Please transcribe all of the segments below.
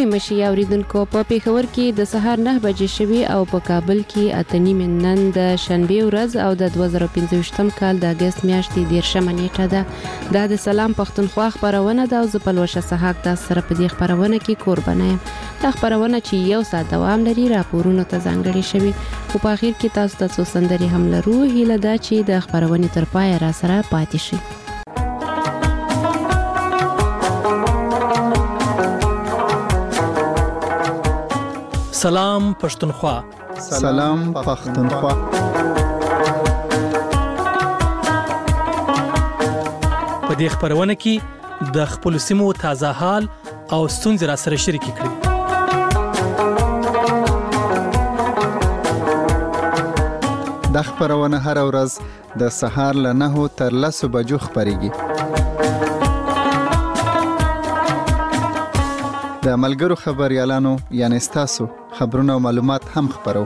نیمه شي اوریدونکو. په پېښور کې د سهار 9 بجې شوي او په کابل کې 8:30 نن د شنبه ورځ او د 2015 کال د اگست میاشتې 10 نیټه ده. دا د سلام پښتونخوا خبرونه ده او زه په لوشه سحاق د سره په دې خبرونه کې قربانه یم. دا خبرونه چې یو ساعت دوام لري راپورونه ته ځانګړي شوي او په اخر کې تاسو ته څو سندري هم لرو. هیله ده چې د خبرونې تر پای را سره پاتې شي. سلام پښتونخوا. سلام پښتونخوا. په دې خبرونه کې د خپل سیمو تازه حال او ستونزې را سره شریک کړئ. د خبرونه هر ورځ د سهار له 9 تر 10 بجو خبريږي. د ملګرو خبريالانو یعنی ستاسو خبرونه او معلومات هم خبرو.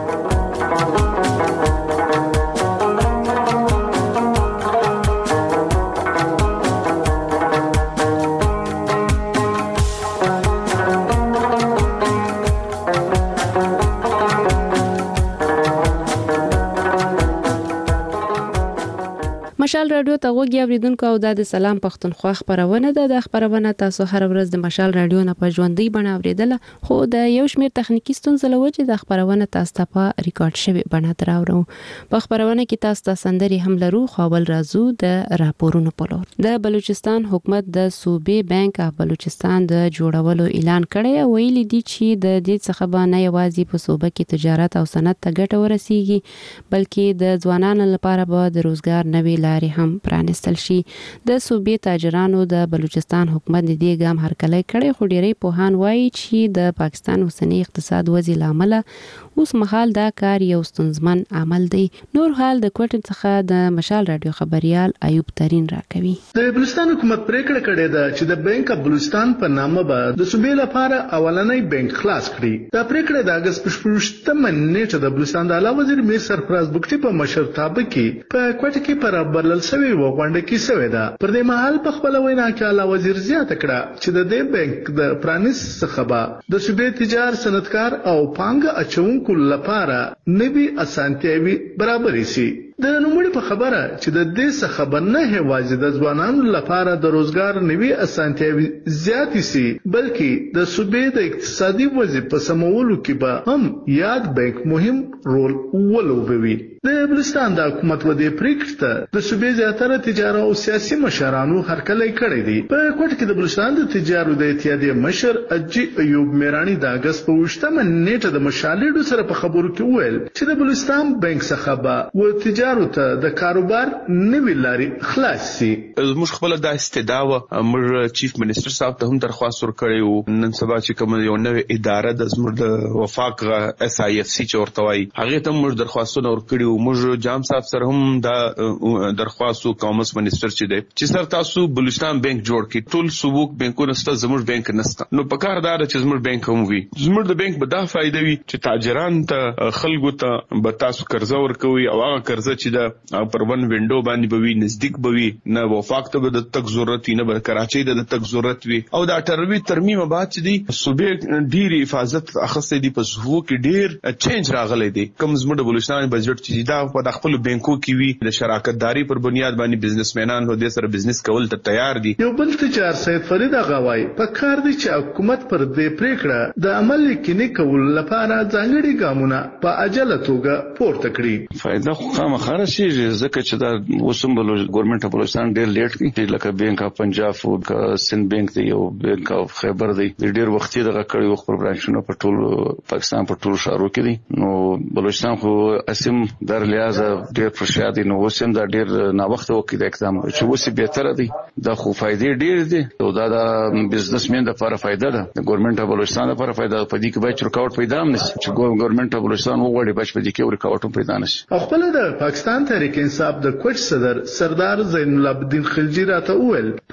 مشال رادیو ته وګورئ اوریدونکو او د سلام پښتونخوا خبرونه ده. د خبرونه تاسو هر ورځ د مشال رادیو نه په ژوندۍ بڼه اوریدل، خو د یو شمېر تخنیکی ستونزې لوجه د خبرونه تاسو ته په ریکارډ شوی بڼه دراوړو. په خبرونه کې تاسو ته سندري هم لرو، خو ول راځو د راپورونو په لور. د بلوچستان حکومت د صوبې بانک اف بلوچستان د جوړولو اعلان کړی، ویلي دی چې د دې څخه به نه یوازې په صوبه کې تجارت او صنعت ته ګټه ورسیږي، بلکې د ځوانانو لپاره به د روزګار نوې لارې هم پرانستل شي. د صوبې تاجرانو د بلوچستان حکومت د دې ګام هرکلی کړی، خو ډیری پوهان وایي چې د پاکستان اوسنی اقتصاد وضعیت لامل اوس مهال دا کار یو ستونزمن عمل دی. نور حال د کوټ څخه د مشال رادیو خبريال ایوب ترين راکوي. د بلوچستان حکومت پریکړه کړې ده چې د بانک اف بلوچستان په نامه به د صوبې لپاره اولنۍ بانک خلاص کړي. دا پریکړه د اگست 15 نیټه د بلوچستان د اعلی وزیر میر سرفراز بګټي په مشرتابه کې په کوټ کې پر برلل شوی و غونډه کې شوی ده. پر دې مهال په خپل وینا کې اعلی وزیر زیاته کړه چې د دې بانک د پرانیس څخه به د صوبې تجار صنعتکار او پانګه اچونکو لپاره نوي اسانتیاوي برابرې شي. د نوموړي په خبره چې د دې څخه به نه یوازې د ځوانانو لپاره د روزګار نوي اسانتیاوي زیاتې شي، بلکې د صوبې د اقتصادي وضعیت په سمولو کې به هم یاد بانک مهم رول ولوبوي. د بلوچستان د حکومت و دې پریکړې ته د صوبې زیاتره تجارت او سیاسي مشرانو هرکلی کړی دی. په کوټ کې د بلوچستان د تجارت د اتحادیې مشر اجي ایوب میرانی د اگست په 8 نیټه د مشالېډو سره په خبرو کې وویل چې د بلوچستان بانک څخه به و تجارت ته د کاروبار نوې لارې خلاص شي. موږ خپل د استدعا امر چیف منسٹر صاحب ته هم درخواست ورکړی وو. نن سبا چې کوم یو نوې اداره د زموږ د وفاق SIFC چې ورته وایي هغه ته موږ درخواستونه ورکړي. موږ جام صاحب سره هم دا درخواست کامرس منسٹر چې دی چې سر تاسو بلوچستان بانک جوړ کړئ. ټول صوبوک بانکونه ستا زموږ بانک نسته، نو په کار دا چې زموږ بانک هم وي. زموږ د بانک به دا فائدہ وي چې تاجران ته خلکو ته به تاسو قرضه ورکوي او هغه قرضه چې دا پر ون وینډو باندې به وي، نزدیک به وي، نه وفاق ته به د تک ضرورت وي، نه به کراچۍ د تک ضرورت وي. او دا ټروي ترمیم بعد چې دی صوبې ډیر حفاظت اخستې دي، په صوبو کې ډیر چینج راغلی دی. کوم زموږ بلوچستان بجټ چې دا په خپل بانکو کې وي، د شراکت داري پر بنیاد باندې بزنسمنان له دې سره بزنس کول ته تیار دي. یو بل تجار سید فرید غواي په کار دی چې حکومت پر دې پریکړه د عمل کې کول لپاره ځانګړي ګامونه په عجله توګه پورته کړي. فائدہ خو خامخا شي ځکه چې دا وسم ګورنمنت اف بلوچستان ډیر لیټ کی لکه بانک اف پنجاب او سند بانک دی او بانک اف خیبر دی ډیر وخت دغه کړي وخت پر برانچونو په ټول پاکستان په ټول شهرو کې دي. نو بلوچستان خو اسیم در لحاظ ډیر فرشاد نو وسم دا ډیر نا وخت وکړي د اقدام چې وسی به تر دی دا خو فائدې ډیر دي او دا د بزنسمن لپاره فائدہ ده، د ګورنمنت اف بلوچستان لپاره فائدہ ده. په دې کې باید رکاوټ پیدا نه شي چې ګورنمنت اف بلوچستان وغواړي بچ په دې کې رکاوټ پیدا نه شي. خپل د پاکستان تحریک انصاف د کوټ صدر سردار زین العابدین خلجی راته وویل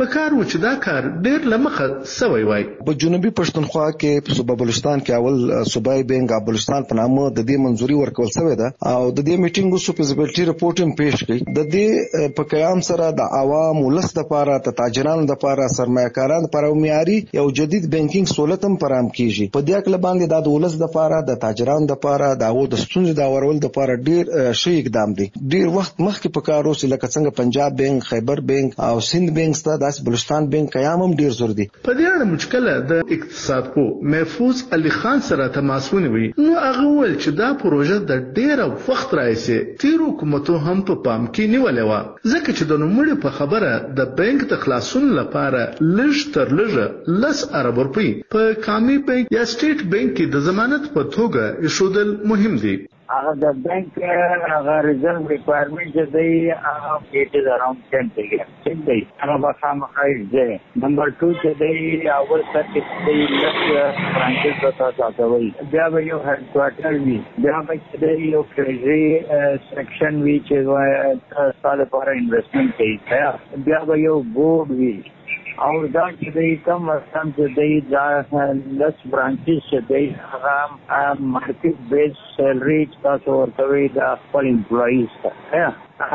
په کار و چې دا کار ډیر لمخه سوی وای. په جنوبي پښتونخوا کې په صوبه بلوچستان کې اول صوبای بینک بلوچستان په نامه د دې منځوري ورکول شوې ده او د دې میټینګ وسو فیزیبিলিټي رپورټ هم پیښ کړي. د دې په قیام سره د عوام ولس لپاره د تاجرانو لپاره سرمایه‌کارانو لپاره معیاري یو جدید بانکینګ سہولت هم فراهم کیږي. په دې اړه باندې د ولس لپاره د تاجرانو لپاره د ستونزې د اورول لپاره ډیر ښه اقدام دی. ډیر وخت مخکې په کار اوس لکه څنګه پنجاب بانک، خیبر بانک او سند بانک سره د بلوچستان بانک قیام هم ډیر زور دی. په دې اړه مشکله د اقتصاد پو محفوظ علي خان سره تماس ونیوي. نو هغه ول چې دا پروژه د ډیر وخت راځي تیر حکومتو هم په پام کې نیولې و، ځکه چې د نوموړي په خبره د بانک د خلاصون لپاره لږ تر لږه 10 ارب روپۍ په کامي بانک یا سټیټ بانک کې د ضمانت په توګه ایښودل مهم دي. هغه د بانک هغه ریزرو ریکوایرمنٹ چې دی هغه it is around 10%. دی هغه به خامخا دی. نمبر 2 چې دی اول سر کې دی لږ برانچز ته تاسوي. بیا به یو هډ کوارټر وي، بیا به چې دی یو ټریجري سیکشن وي چې ساده لپاره انویسټمنټ کوي، بیا به یو بورډ وي او دا چې دی کم مثلا چې دی دا 10 برانچز چې دی هغه مارکیټ بیس سیلری تاسو ورکوي د خپل امپلایز ته.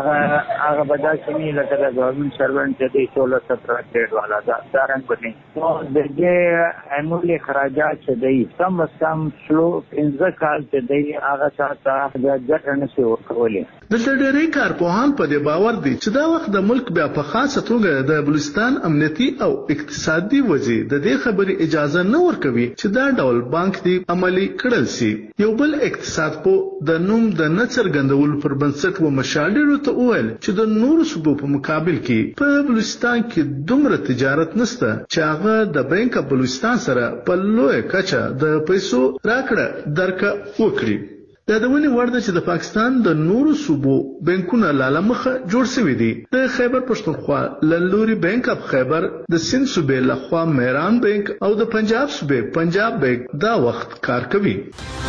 هغه به داسې نه لکه د ګورنمنټ سروانټ چې دی 16-17 ګریډ والا دا رنګ بني. نو د دې انولي خراجات چې دی کم از کم شلو 15 کال چې دی هغه ساته د ګټه نشي ورکولی. دلته ډېری کارپوهان په دې باور دي چې دا وخت د ملک بیا په خاصه توګه د بلوچستان امنیتي او اقتصادي وضعیت د دې خبرې اجازه نه ورکوي چې دا ډول بانک دی عملی کړل شي. یو بل اقتصاد پو د نوم د نڅرګندولو پر بنسټ و مشالډر ته وویل چې د نورو صوبو په مقابل کې په بلوچستان کې دومره تجارت نشته چې هغه د بانک بلوچستان سره په لوی کچه د پیسو راکړه درکه وکړي. دا د ونی ورده چې د پاکستان د نورو صوبو بانکونه لاله مخه جوړ شوی دي. د خیبر پښتونخوا لوري بانک اف خیبر، د سند صوبې لخوا میران بانک او د پنجاب صوبې پنجاب بانک دا وخت کار کوي.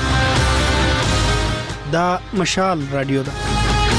دا مشال رادیو ده.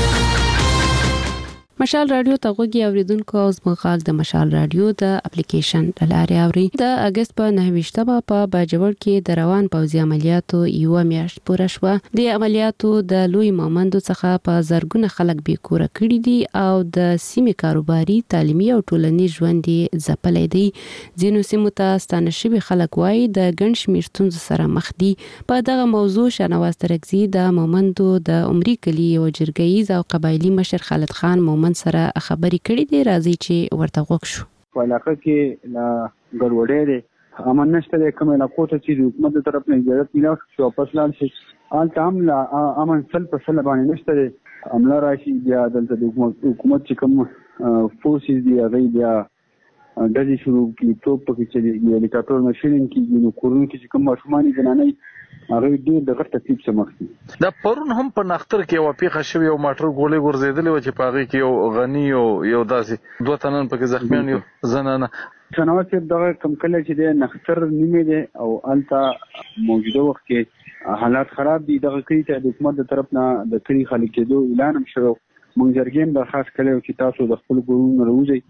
مشال رادیو ته غوږی اوریدونکو او زموږ د مشال رادیو د اپلیکیشن لارې اوري. د اگست په 9 په باجوړ کې د روان پوځي عملیاتو یو میاشت پوره شوه. د عملیاتو د لوی مامندو څخه په زرګونه خلک بیکوره کړي دي او د سیمې کاروباري، تعلیمي او ټولنیز ژوند ځپلې دي. ځینو سیمو ته ستانه شوي خلک وایي د ګڼ شمېر ستونزو سره مخ دي. په دغه موضوع شاهنواز ترکزي د مامندو د عمري کلي یو جرګیز او قبایلی مشر خالد خان مومند سره خبرې کړې دي. راځي چې ورته غوښ شو. په علاقه کې لا ګډوډي دي، امن نشته د کوم علاقو ته چې حکومت د طرف نه اجازه میلاو شو واپس لاړ شي. البته هم لا امن سل په سل باندې نشته. عمله راشي بیا دلته د حکومت چې کوم فورسز دی هغه بیا ډزې شروع کړي، توپ پکې چې هلیکاپټر ماشین کې نو کورونو کې کوم ماشومان جنانه هغه ډېر د غټ تکلیف سره مخ دي. دا پرون هم په نختر کې واپیخه شوی او ماټر ګولې ورزیدلې و چې پاغي کې یو غنی او یو داسې دوه تنن پکې زخمیان یو زنانه. شناوات دغه کم کله چې د نختر نیمه دي او التا موجوده وخت کې حالات خراب دي. دغه کې ته د حکومت د طرف نه د کلی خلک کېدو اعلان هم شوی. مونږ جرګې درخواست کړو چې تاسو د خپل ګورونو روزي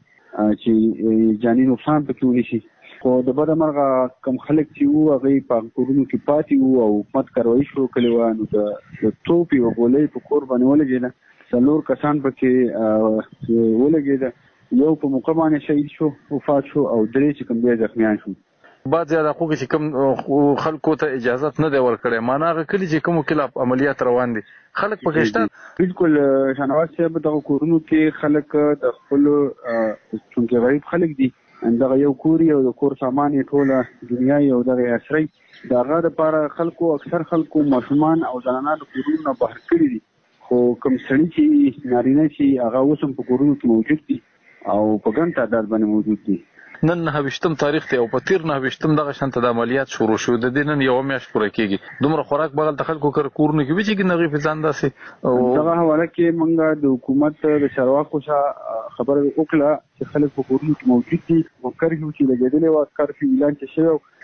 چې جاني نقصان پکې ونشي. خو د بده مرغه کم خلک چې وو هغه په کورونو کې پاتې وو او حکومت کاروي شروع کړې و. نو د توپي او ګولې په کور باندې ولګېده. څلور کسان پکې ولګېده. یو په موقع باندې شهید شو، وفات شو او درې چې کوم بیا زخمیان شو. بعض زیاده خو چې کوم خلکو ته اجازه نه دی ورکړې، معنا هغه کلی چې کوم خلاف عملیات روان دي خلک پکې شته. بالکل شناواز صاحب دغه کورونو کې خلک د خپل څنګه غریب خلک دي، دغه یو کوري او د کور سامان ټوله دنیا یو دغه اسري دغه لپاره خلکو اکثر خلکو ماشومان او زنانه د کورونو بهر کړی دي. خو کوم سړي چې نارینه چې هغه اوس هم په کورونو کې موجود دي او په ګڼ تعداد باندې موجود دي. نن 29 تاریخ ته او په تیر 29 دغه شانته د عملیات شروع شو. د دې نن یو میاشت پوره کیږي. دومره خوراک بغل د خلکو کورونو کې وچی کې نغې فزان داسې او دغه حواله کې مونږه د حکومت د چارواکو سره خبره وکړه چې خلک په کورونو کې موجود دي. وکړ یو چې لګیدلې و کار په اعلان کې شوی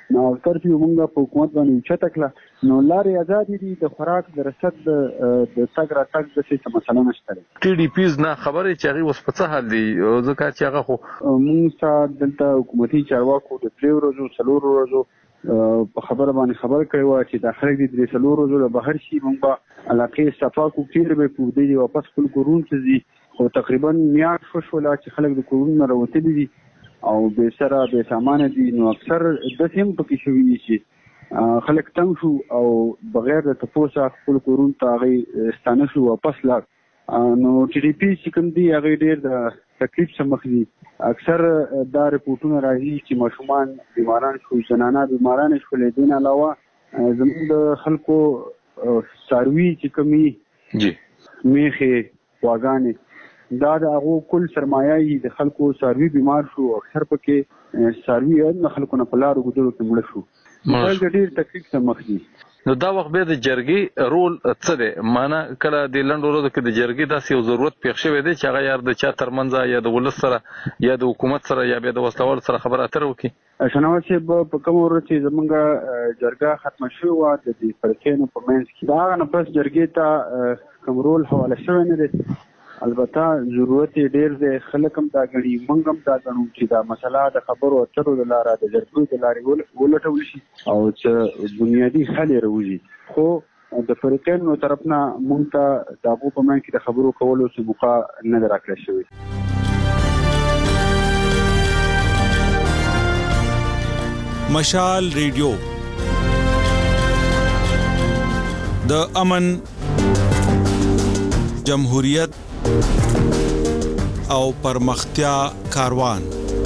نو ترڅو موږ په حکومت باندې چته کړه نو لارې آزادې دي د خوراک د رسد د تګ را تګ د څه مسله نشته. ټي ډي پیز نه خبرې چې هغه اوس په څه حال دي ځکه چې هغه خو موږ سره دلته حکومتي چارواکو د 3 ورځو 4 ورځو په خبره باندې خبر کړی و چې د خلک د 3 ورځو له بهر شي موږ علاقې صفا کو کیر به کو دی واپس خپل کورون ته ځي خو تقریبا میاش شولا چې خلک د کورون نه راوتلي دي او به سره به سامان دي نو اکثر د سیم پکې شوی شي خلک تنگ شو او بغیر د تفوسه خپل کورون ته غي ستانه شو واپس لا نو ټي ډي پی چې کوم دی هغه ډیر د تکلیف سره مخ دي. اکثر دا رپورټونه راځي چې ماشومان بیماران شو زنانه بیماران شو لیدین علاوه زموږ د خلکو ساروي چې کومي جی میخه واغانه دا د هغه کل سرمایه د خلکو ساروي بیمار شو اکثر پکې ساروي د خلکو نه په لارو ګذرو کې مړ شو خلک ډیر تکلیف سره مخ دي. نو دا وخت به د جرګي رول څه دی معنا کله د لنډو ورځو کې د جرګي داسې یو ضرورت پیښ شوی دی چې هغه یار د چا ترمنځ یا د ولس سره یا د حکومت سره یا به د وسلوال سره خبره اتر وکړي. شناوت چې په کوم ورځ چې زمونږ جرګه ختم شو و د دې فرقینو په منځ کې دا نه پس جرګې ته کوم رول حواله شوی نه دی. البته ضرورت ډیر دی خلک هم دا غړي موږ هم دا غنو چې دا مسله د خبرو اترو د لاره د جرګې د لارې ولټول شي او چې بنیادی حل راوځي خو د فرقینو طرفنا مونږ ته د ابو په من کې د خبرو کولو څه موقع نه راکړل شوی. مشال ریډیو د امن جمهوریت او پرمختیا کاروان.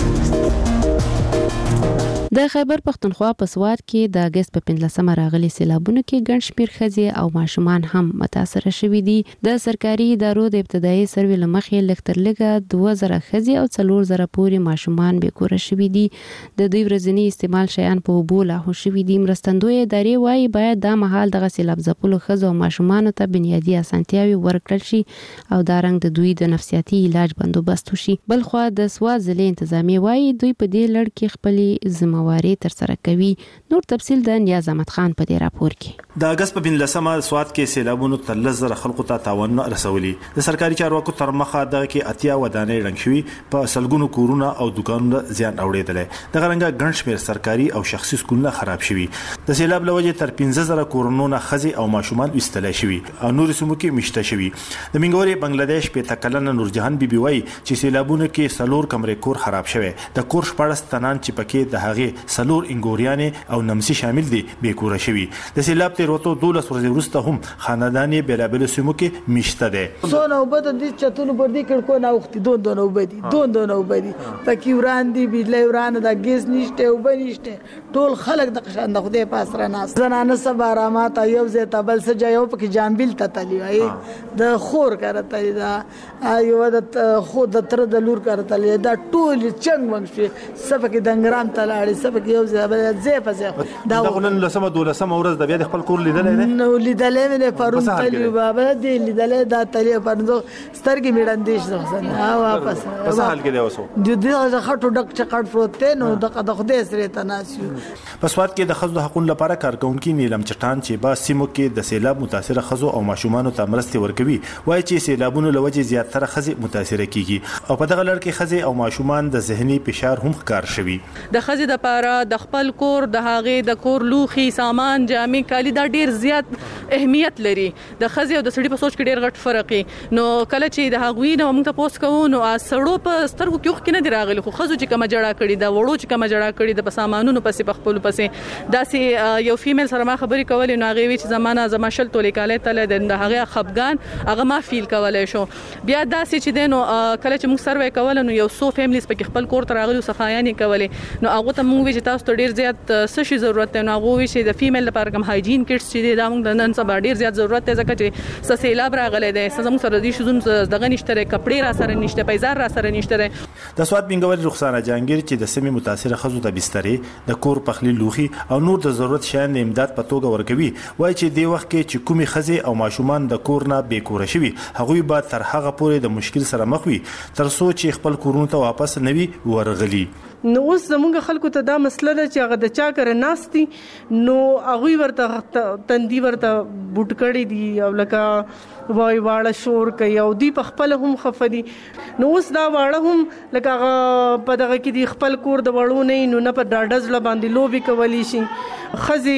د خیبر پختونخوا په سواد کې د اگست په 15 راغلي سیلابونو کې ګڼ شمېر ښځې او ماشومان هم متاثر شوي دي. د سرکاري ادارو د ابتدایي سروې لمخې لږتر لږه 2000 ښځې او 4000 پورې ماشومان بې کوره شوي دي. د دوی ورځنی استعمال شیان په اوبو لاهو شوي دي. مرستندوی ادارې وایي باید دا مهال دغه سیلاب ځپلو ښځو او ماشومانو ته بنیادي اسانتیاوې ورکړل شي او دا رنګ د دوی د نفسیاتي علاج بندوبست وشي. بلخوا د سواد ضلع انتظامیه وایي دوی په دې لړ کې خپلې ذمہواري تر سره کوي. نور تفصیل د نیاز احمد خان په دې راپور کې. د اگست په 15 سواد کې سیلابونو تر 10,000 خلکو ته تاوان رسولي. د سرکاري چارواکو تر مخه د کې اتیا ودانې رنګ شوي په سلګونو کورونه او دکانونه زیان اوریدل. د غرنګ ګڼ شمېر سرکاري او شخصي سکولونه خراب شوي. د سیلاب لوجه تر 15,000 کورونو خزي او ماشومان وستل شوي او نور سمو کې مشته شوي. د منګوري بنگلاديش په تکلن نورجهان بيبي وای چې سیلابونو کې سلور کمرې کور خراب شوی. د کور شپړس تنان چې پکې د هغه سلور انګوريانې او نمسي شامل دي بې کوره شوي. د سیلاب تیروتو 12 ورځې وروسته هم خاندانې بلابل سیمو کې مشته ده. سونه وبد د چتونو پر دې کړکو نه وخت دون وبدي پکې وران دي بجلی وران د ګیس نشته وبنيشته ټول خلک د قشان د خدای پاس را ناس زنانه سبا رامات یو زه تبل سجایو پکې جانبیل ته تلی وای د خور کرته دا یو د خود تر د لور کرته دا ټول چنګ منګ شي سبکه دنګرام ته لاړې سبکه یو زه فزه دا غلن لسمه دولسمه ورځ د بیا د خپل کور لیدلې نه نو لیدلې مې پرون تلی بابا دې لیدلې دا تلی پرندو سترګې میړندې شو ها واپس په حال کې دی اوسو د دې خټو ډک چقړ پروت نو د خدای سره تناسیو. په سواد کې د خزو حقوقو لپاره کارکونکو نیلم چټان چې با سیمو کې د سیلاب متاثر خزو او ماشومان ته مرستې ورکوي وایي چې سیلابونو لوجه زیاتره خزي متاثر کیږي او په دغه لړ کې خزي او ماشومان د ذهني فشار هم ښکار شوي. د خزي د پاره د خپل کور د هغه د کور لوخي سامان جامې کالي دا ډیر زیات اهمیت لري. د خزي او د سړي په سوچ کې ډیر غټ فرق نو کله چې د هغوی نو موږ ته پوس کوو نو سړو په سترګو کې وخت نه دی راغلی خو خزو چې کوم جړه کړي دا وړو چې کوم جړه کړي د سامانونو پسې په خپل پسې داسې یو فیمیل سره ما خبرې کولې نو هغه وی چې زما شل تولې کاله تل د هغه خفغان هغه ما فیل کولای شو. بیا داسې چې دینو کله چې موږ سروې کول نو یو سو فیملیز په خپل کور ته راغلي صفایانې کولې نو هغه ته موږ وی چې تاسو ته ډیر زیات څه شي ضرورت نو هغه وی چې د فیمیل لپاره کوم هایجین کټس چې دا موږ د نن سبا ډیر زیات ضرورت دی ځکه چې سیلاب راغلی دی زموږ سره د شزون دغه نشته کپړې را سره نشته پیزار را سره نشته د سواد بنګوري رخصانه جهانگیر چې د سیمې متاثره خزو د بسترې د کور پخلی لوخي او نور د ضرورت شیان د امداد په توګه ورکوي وای چې د وخت کې چې کومي خزي او ماشومان د کور نه بې کور شوي هغوی به تر هغه پورې د مشکل سره مخ وي تر څو چې خپل کورونو ته واپس نوي ورغلي. نو اوس زموږ خلکو ته دا مسله ده چې هغه د چا کر ناستي نو هغه ورته تندي ورته بوت کړي دي او لکه وای واړه شور کوي او دی په خپل هم خفدي نو اوس دا واړه هم لکه هغه په دغه کې دی خپل کور د وړو نه نه په ډاډز ل باندې لوبي کولی شي خزي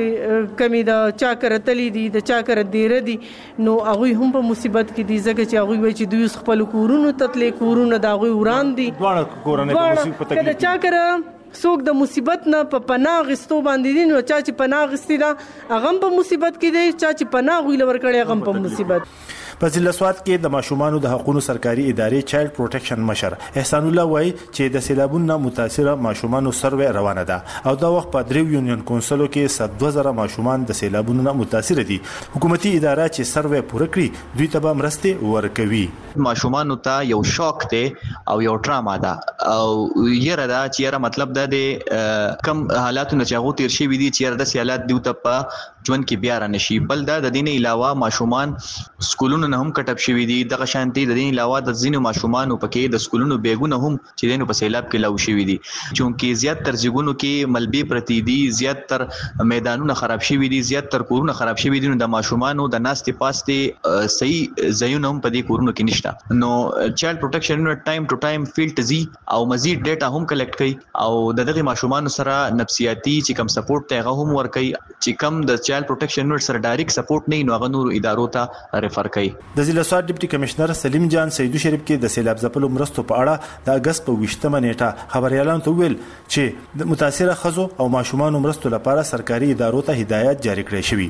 کمی دا چا کر تلی دي د چا کر ډیر دي نو هغه هم په مصیبت کې دي ځکه چې هغه وای چې دوی خپل کورونو تتلې کورونه دا غوي وران دي دواړه کورونه په مصیبت کې چا کر څوک د مصیبت نه په پناه غستو باندې دي نو چا چې پناه غستی دا هغه په مصیبت کې دي چا چې پناه ویل ورکړي هغه په مصیبت. په ضلع سواد کې د ماشومانو د حقوقو سرکاري ادارې چایلډ پروټیکشن مشر احسان الله وایي چې د سیلابونو متاثره ماشومانو سروې روانه ده او دا وخت په دریو یونین کونسلو کې 2000 ماشومان د سیلابونو متاثر دي حکومتي اداره چې سروې پوره کړي دوی ته به مرستې ورکوي. ماشومانو ته یو شوک ته او یو ډراما ده او یره دا چې یره مطلب ده د کم حالاتونو چې هغه تیر شي وي دي چې یره د حالات دیو ته په ژوند کې بیا را نشي بل دا د دین علاوه ماشومان سکولونو نه هم کټپ شوي دي دغه شانتي د دین علاوه د ځینو ماشومان په کې د سکولونو بیګونه هم چې دینو په سیلاب کې لاو شوي دي چونکه زیات تر ځګونو کې ملبي پرتی دي زیات تر میدانونه خراب شوي دي زیات تر کورونه خراب شوي دي نو د ماشومانو د ناستې پاستې صحیح ځایونه هم په دې کورونو کې نشته نو چایلډ پروټیکشن یونټ ټایم ټو ټایم فیلډ زی او مزید ډیټا هم کلیکټ کوي او دغه ماشومانو سره نفسیاتي چې کم سپورټ ته هغه هم ورکوي چې کم د چایلډ پروټیکشن یونټ سره ډایرکټ سپورټ نه نو هغه نور ادارو ته ریفر کوي. د ضلع سواد ډیپټي کمشنر سلیم جان سیدو شریف کې د سیلاب ځپلو مرستو په اړه د اگست په 20مه نیټه خبريالانو ته ویل چې د متاثره خزو او ماشومان مرستو لپاره سرکاري ادارو ته هدایت جاری کړې شوې.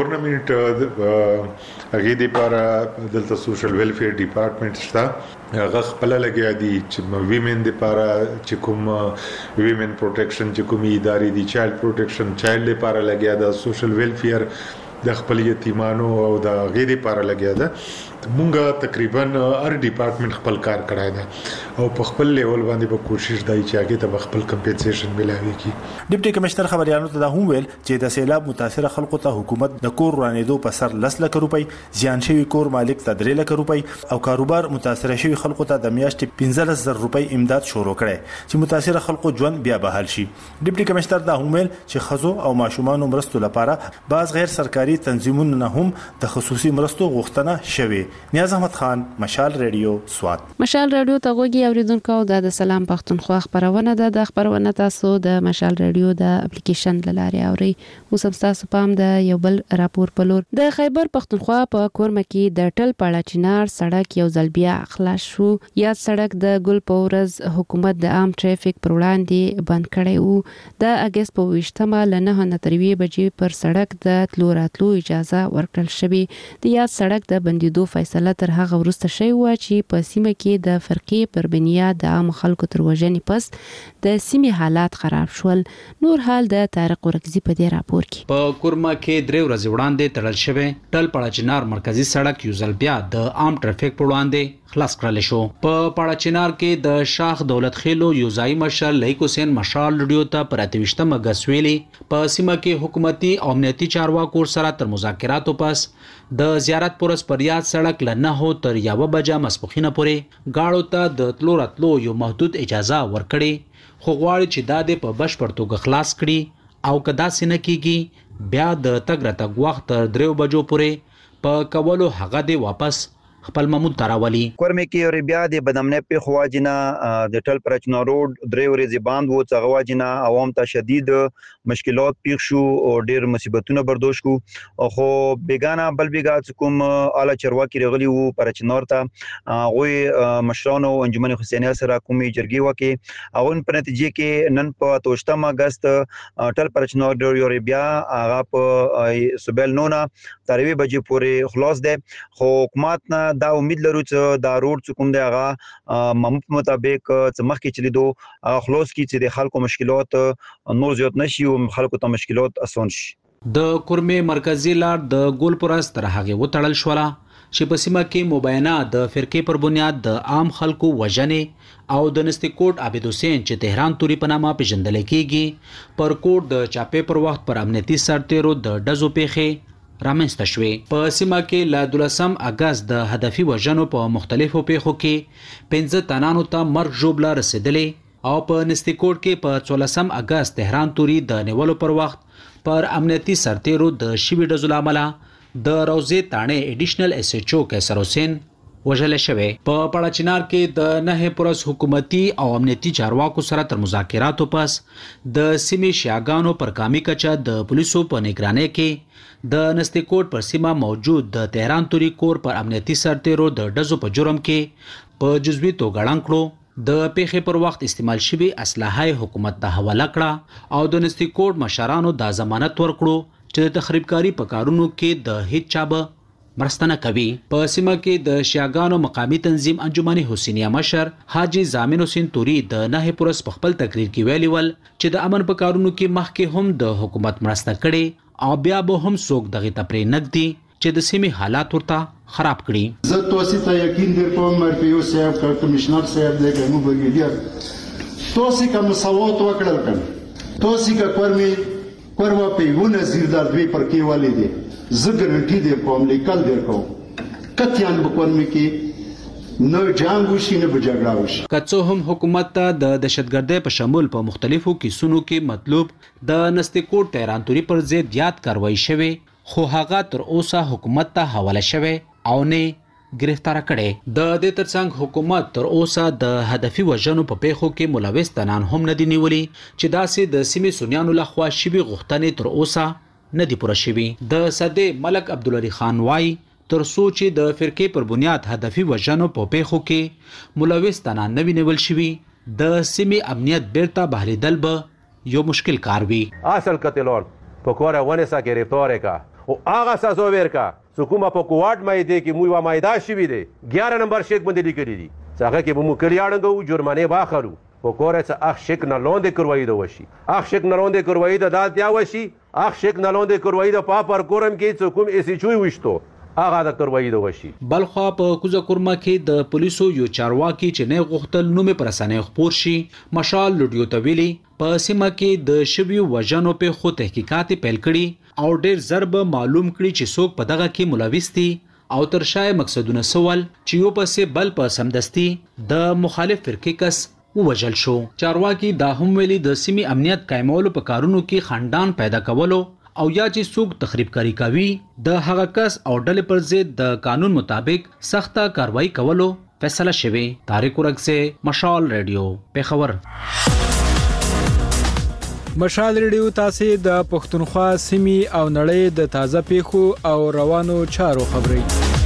ګورنمنت هغه د لپاره دلته سوشل ویلفیر ډپارټمنټ شته هغه خپل لګیا دي چې ویمن د لپاره چې کوم ویمن پروټیکشن چې کوم ادارې دي چایلډ پروټیکشن چایلډ لپاره لګیا ده سوشل ویلفیر د خپل یتیمانو او د غیر لپاره لګیا ده مونږه تقریبا هر ډپارټمنټ خپل کار کړای ده او په خپل لیول باندې به کوشش دای چې هغه ته خپل کمپنسیشن ملایوي کی. ډیپټي کمشنر خبريالانو ته دا هم ویل چې د سیلاب متاثره خلکو ته حکومت د کور رانیدو په سر 10 لک روپۍ زیان شوی کور مالک ته 3 لک روپۍ او کاروبار متاثره شوی خلکو ته د میاشتې 15000 روپۍ امداد شروع کړي چې متاثره خلکو ژوند بیا بحال شي. ډیپټي کمشنر دا هم ویل چې خزو او ماشومان مرستو لپاره بعض غیر سرکاري تنظیمونو نه هم د خصوصي مرستو غوښتنه شوه. نیاز احمد خان مشال رادیو سواد. مشال رادیو ته غوږی اوریدونکو د سلام پښتونخوا خبرونه ده د خبرونه تاسو د مشال رادیو د اپلیکیشن لاري اوري اوس هم تاسو پام د یو بل راپور په لور د خیبر پښتونخوا په کورمه کې د ټل پاړه چنار سړک یو ځل بیا خلاص شو یا سړک د ګل پورز حکومت د عام ټریفیک پر وړاندې بند کړی وو د اگست په 20مه لنه نتروي بجې پر سړک د تلو راتلو اجازه ورکړل شوې د یاد سړک د بندیدو فیصله تر هغه وروسته شوی و چې په سیمه کې د فرقې پر بنیاد د عام خلکو تر وژنې پس د سیمې حالات خراب شول. نور حال د طارق ورکزي په دې راپور کې په کورما کې 3 ورځې وړاندې تړل شوی ټل پاړه چنار مرکزی سړک یو ځل بیا د عام ټریفیک پر وړاندې خلاص کړل شو. په پاړه چنار کې د شاخ دولت خیلو یوزای مشر لیک حسین مشال لډیو ته پر 28 اگست ویلي په سیمه کې حکومتي او امنیتي چارواکو سره تر مذاکراتو پس د زیارت پورس پریاد سړک لنه تر 1 بجه مسپخینه پورې گاړو ته د تلو راتلو یو محدود اجازه ورکړي خو غواړي چې دا د په بشپړ توګه خلاص کړي او کدا سینه کیږي بیا د تګ راتګ وخت تر 3 بجو پورې په کولو هغه دی واپس خپل محمود تراولی کورمه کې اور بیا د بدامنه په خواجنا د ټل پرچنا روډ 3 ورځې باند وو څنګه واجنا عوام ته شدید مشکلات پیښ شو او ډیر مصیبتونه برداشت کو خو بیگانه بل بیگا کوم اعلی چرواکي رغلی وو پرچنور ته غوي مشرانو انجمن حسینیه سره کومي جرګي وکي او په نتیجه کې نن په 28 اگست ټل پرچنا روډ اور بیا هغه په سبل نونا تروي بجې پورې خلاص ده خو حکومت نه دا امید لرو چې دا روډ کوم دی هغه مطابق مخ کې چلی دو خلاص کی چې د خلکو مشکلات نور زیات نشي او خلکو ته مشکلات اسان شي. د کورمه مرکزی لار د ګولپورس تر هغه وټړل شولا چې په سیمه کې مبینه د فرقې پر بنیاد د عام خلکو وژنې او د نستیکوټ عابد حسین چې تهران توري په نامه پیژندل کېږي پر کوټ د چاپې پر وخت پر امنیتي سرتیرو د ډزو پیښې رامنځته شوې. په سیمه کې له 12 اگست د هدفي وژنو په مختلفو پیښو کې 15 تنانو ته مرګ ژوبله رسیدلې او په نستیکوټ کې په 14 اگست تهران توري د نیولو پر وخت پر امنیتي سرتیرو د شوي ډزو لامل د روزې تانه ایډیشنل ایس ایچ او کیسر حسین وژل شوی. په پړاچینار کې د نه پرس حکومتي او امنیتي چارواکو سره تر مذاکراتو پس د سیمې شیاګانو پر کامی کچا د پولیسو په نگرانۍ کې د نستیکوټ پر سیمه موجود د تهران توري کور پر امنیتي سرتیرو د ډزو په جرم کې په جزوي توګه ړنګ کړو. د پیښې پر وخت استعمال شوی اسلحه حکومت ته حواله کړه او د نستیکوټ مشرانو د ضمانت ورکړو چې د تخریبکاری په کارونو کې د هیڅ چا به مرسته نه کوي. په سیمه کې د شیاګانو مقامی تنظیم انجمن حسینیه مشر حاجی زامن حسین توري د نه پرس په خپل تقریر کې ویلي ول چې د امن په کارونو کې مخکې هم د حکومت مرسته کړي او بیا به هم څوک دغه تپرې نګدي چې د سیمې حالات ورته خراب کړي. زه تاسو ته یقین درکوم مرپیو صاحب کمشنر صاحب د ګمو برګیډیر تاسو کوم سوات وکړل کړه تاسو کا کورمي پروا پیونه زیردار دوی پر کې والي دي زه ګارانټي دې کوم لیکل دې کوم کتيان بکورمي کې نو جنگ وشي نه بجګړه وشي. کڅو هم حکومت ته د دهشتګردۍ په شمول په مختلفو کیسونو کې مطلوب د نستیکوټ تهران توري پر ضد یاد کاروایی شوه خو هغه تر اوسه حکومت ته حواله شوه او نه گرفتار کړي. د دې ترڅنګ حکومت تر اوسه د هدفي وژنو په پیښو کې ملوث تنان هم نه دي نیولي چې داسې د سیمې سنیانو لخوا شوي غوښتنې تر اوسه نه دي پوره شوي. د صدې ملک عبدالعلی خان وای تر څو چې د فرقې پر بنیاد هدفي وژنو په پیښو کې ملوث تنان نه نیول شوي د سیمې امنیت بیرته بهرېدل به یو مشکل کار وي. اصل قتلون په کوره ونه سا گرفتار کا او هغه سازویر کا سکوما په کوواټ مایده کې موږ مایدا شوی دی 11 نمبر شیک باندې لیکلي دي څنګه کې به مو کلیاړو جرمانه باخلو په کوره څه اخ شیک نه لوند کروي دو وشي اخ شیک نه لوند کروي د دات یا وشي اخ شیک نه لوند کروي د پاپر کورم کې څه کوم اسی چوي وشتو هغه د کروي دو وشي. بلخوا په کوزه کورما کې د پولیسو یو چارواکي چې نه غوښتل نو مې پرسانه خبر شي مشال لډیو تویلی په سیمه کې د شوی وژنو په خو تحقیقات پیل کړي او ډیر ضرب معلوم کړي چې څوک په دغه کې ملوث دي او تر شای مقصدونه سوال چې یو پسې بل په سمدستي د مخالف فرقې کس ووجل شو. چارواکي دا هم ویلي د سیمې امنیت قائمولو په کارونو کې خندان پیدا کولو او یا چې څوک تخریبکاری کوي د هغه کس او ډلې پر ضد د قانون مطابق سخته کاروایی کولو فیصله شوی. طارق ورغسه مشال ریډیو پیښور. مشال ریډیو تاسو د پښتونخوا سیمې او نړۍ د تازه پیښو او روانو چارو خبري.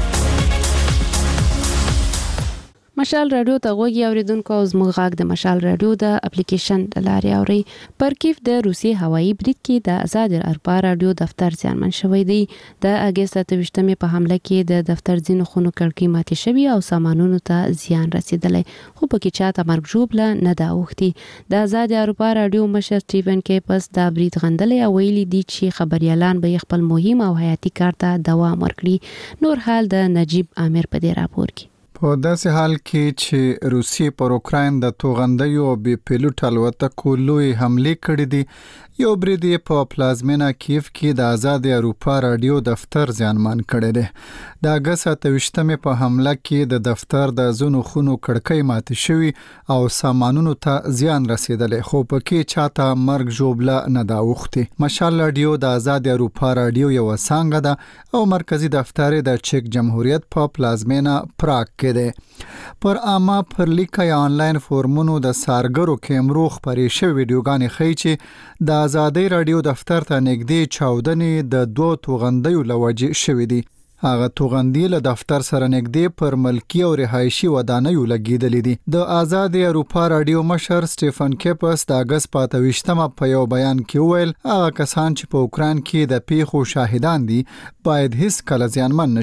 مشال رادیو ته غوږی اوریدونکو او زموږ غږ د مشال رادیو د اپلیکیشن لاري اوري. پر کیف د روسي هوایي برید کې د آزاد اروپا رادیو دفتر ځانمن شوی دی. د اگست 28 په حمله کې د دفتر ځینو خونو کړکۍ ماتې شوې او سامانونو ته زیان رسیدلی خو پکې چاته مرګ ژوبله نه دا اوختي. د آزاد اروپا رادیو مشر سټیفن کیپس دا برید غندلی او ویلي دي چې خبريالان به خپل مهم او حیاتي کار ته دوام ورکړي. نور حال د نجیب عامر په دې راپور کې. په داسې حال کې چې روسیې پر اوکراین د توغندیو او بې پیلوټ الوتکو لوی حمله کړې دي یو برید په پلازمینه کیف کې د آزاد اروپا رادیو دفتر ځانمن کړی دی. د اگست 28 په حمله کې د دفتر د زونو خونو کړکۍ ماتې شوې او سامانونو ته زیان رسیدلی خو پکې چاته مرګ ژوبله نه دا اوختي. مشال رادیو د آزاد اروپا رادیو یو څنګه ده او مرکزی دفتر د چک جمهوریت په پلازمینه پراګ کې ده. پر عامه پر لیکه یا آنلاین فورمونو د سارګرو کیمرو خبرې شوې ویډیوګانې ښیي چې د آزادۍ رادیو دفتر ته نږدې چاودنې د 2 توغندیو لوجې شوې دي. هغه توغندې له دفتر سره نږدې پر ملکی او رهایشي ودانیو لګیدلې دي. د آزاد اروپا رادیو مشر سټیفن کیپس د اگست 28 په یو بیان کې وویل هغه کسان چې په اوکراین کې د پیښو شاهدان دي باید هیڅ کله زیانمن نشي.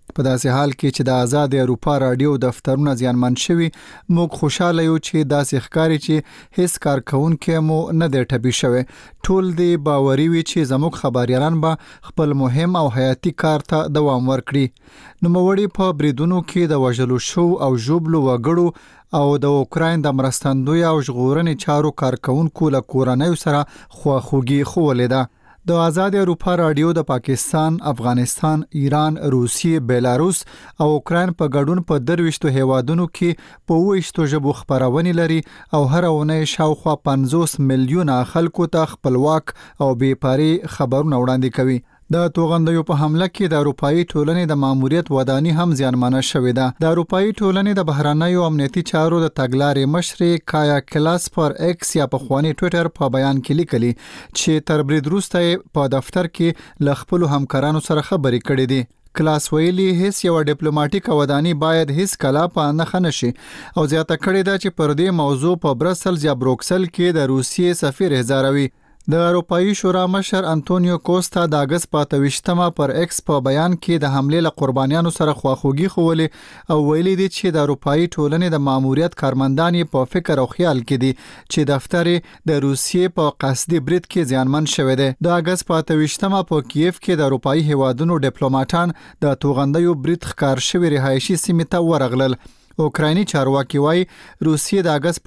په داسې حال کې چې د آزاد اروپا رادیو دفترونه زیانمن شوي، موږ خوشاله یو چې داسې ښکاري چې هیڅ کارکونکي مو نه دی ټپي شوی. ټول دی باوري وي چې زموږ خبريالان به خپل مهم او حیاتي کار ته دوام ورکړي. نوموړي په بریدونو کې د وژلو شو او ژوبلو وګړو او د اوکراین د مرستندوی او ژغورنې چارو کارکونکو له کورنیو سره خواخوږي ښوولې ده. د آزاد اروپا رادیو د پاکستان، افغانستان، ایران، روسیې، بیلاروس او اوکراین په ګډون په 23 هیوادونو کې په 20 ژبو خبرونه لري او هر اونۍ شاوخوا 50 میلیونه خلکو ته خپلواک او بې پاري خبرونه وړاندې کوي. د توغندیو په حمله کې د اروپאי ټولنې د ماموریت ودانۍ هم زیانمنه شوې ده. د اروپאי ټولنې د بهرنیو امنیتي چارو د تګلارې مشر کایا کلاس پر ایکس یا په خواني ټوئیټر په بیان کې لیکلي چې تر برید وروسته په دفتر کې ل خپل همکارانو سره خبرې کړې دي. کلاس ویلي هیڅ یو ډیپلوماټیک ودانۍ باید هیڅ کلا په نه خنشي او زیاته کړې ده چې پر دې موضوع په برسل یا بروکسل کې د روسیې سفیر هزاروي. د اروپאי شورا مشر انټونیو کوستا د اگست 28 پر ایکس په بیان کې د حمله له قربانیانو سره خواخوږي ښوولې او ویلي دي چې د اروپאי ټولنې د ماموریت کارمندان په فکر او خیال کې دي چې دفتر د روسیې په قصدي برید کې زیانمن شوی دی. د اگست 28 په کیف کې د اروپאי هیوادونو ډیپلوماټان د توغندیو برید ښکار شوی رهایشي سیمې ته ورغلل. اوکرایني چارواکي وايي روسیې د اگست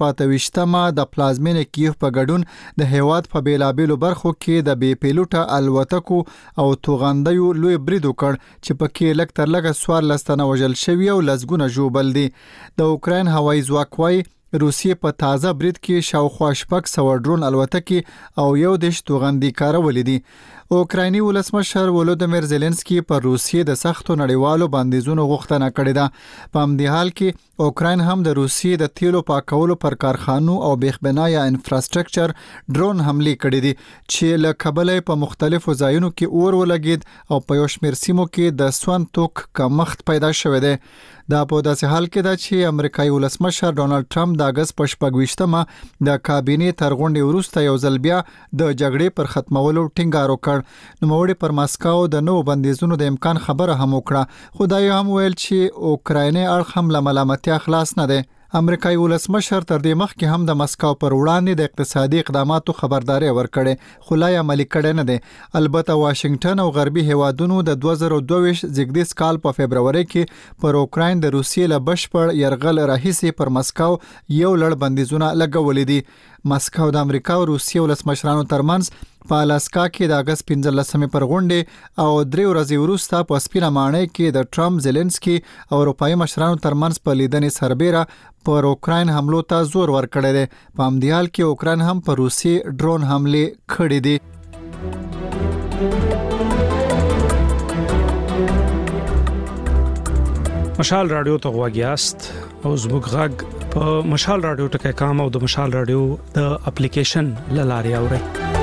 28 د پلازمینې کیف په ګډون د هیواد په بیلابېلو برخو کې د بې پیلوټه الوتکو او توغندیو لوی برید وکړ چې پکې لږ تر لږه 14 تنه وژل شوي او لسګونه ژوبل دي. د اوکراین هوایي ځواک وايي روسیې په تازه برید کې شاوخوا 600 ډرون الوتکې او 11 توغندي کارولې دي. اوکرایني ولسمشر ولودیمیر زيلنسکي پر روسیې د سختو نړیوالو بندیزونو غوښتنه کړې ده. په همدې حال کې اوکراین هم د روسیې د تیلو پاکولو پر کارخانو او بېخبنا یا انفراستراکچر ډرون حمله کړې دي چې له کبله په مختلفو ځایونو کې اور ولګید او په یو شمېر سیمو کې د سون توک کمښت پیدا شوی دی. دا په داسې حال کې ده چې امریکایي ولسمشر ډونالد ټرمپ د اگست 28 د کابینې تر غونډې وروسته یو ځل بیا د جګړې پر ختمولو ټینګار وکړ. نوموړي پر ماسکو د نوو بندیزونو د امکان خبره هم وکړه، خو دا هم ویل چې اوکرایني اړخ هم له ملامتیا خلاص نه دی. امریکایي ولسمشر تر دې مخکې هم د مسکو پر وړاندې د اقتصادي اقداماتو خبرداري ورکړې، خو لا یې عملي کړې نه ده. البته واشنگټن او غربي هیوادونو د 2022 زیږدیز کال په فبرवरी کې پر اوکراین د روسیې له بشپړ يرغل راهیسې پر مسکو یو لړ بندیزونه لګولې دي. مسکو د امریکا او روسیې ولسمشرانو ترمنځ په الاسکا کې د اگست 15 پر غونډې او 3 ورځې وروسته په سپینه ماڼۍ کې د ټرمپ، زيلنسکي او اروپאי مشرانو ترمنځ په لیدنې سربېره پر اوکراین حملو ته زور ورکړی دی. په همدې حال کې اوکراین هم پر روسي ډرون حمله کړې دي. مشال رادیو ته غواګیاست او زموږ غږ په مشال رادیو ټکي کام او د مشال رادیو د اپلیکیشن لاري اوري.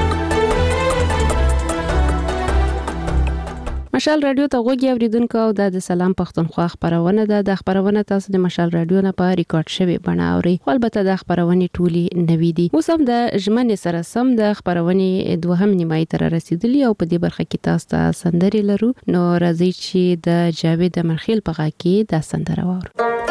مشال رادیو ته غوږی اوریدونکو او د سلام پښتونخوا خبرونه ده. د خبرونه تاسو د مشال رادیو نه په ریکارډ شوی بڼه اوري. البته د خبرونه ټولي نوي دي. اوس هم د ژمنې سره سم د خبرونه دوهم نیمه تر رسیدلی او په دې برخه کې تاسو ته سندري لرو. نو راځي چې د جاوید مرخیل په غږ کې د سندره واورو.